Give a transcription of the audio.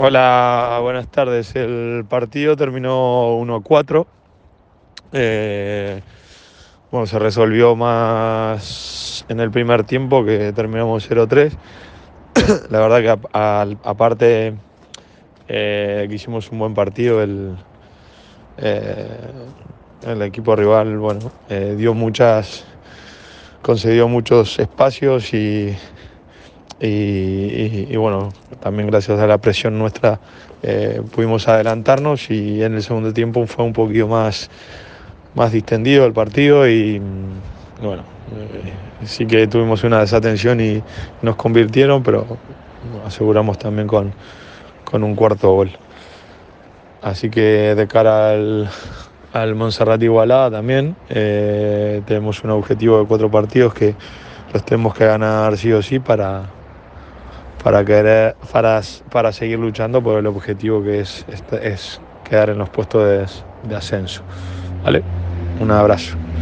Hola, buenas tardes. El partido terminó 1-4. Eh, bueno, se resolvió más en el primer tiempo, que terminamos 0-3. La verdad que aparte que hicimos un buen partido, eh, el equipo rival, bueno, concedió muchos espacios y bueno, también gracias a la presión nuestra pudimos adelantarnos, y en el segundo tiempo fue un poquito más distendido el partido bueno, sí que tuvimos una desatención y nos convirtieron, pero aseguramos también con un cuarto gol. Así que de cara al Montserrat Igualada también, tenemos un objetivo de 4 partidos que los tenemos que ganar sí o sí para seguir luchando por el objetivo que es quedar en los puestos de ascenso. ¿Vale? Un abrazo.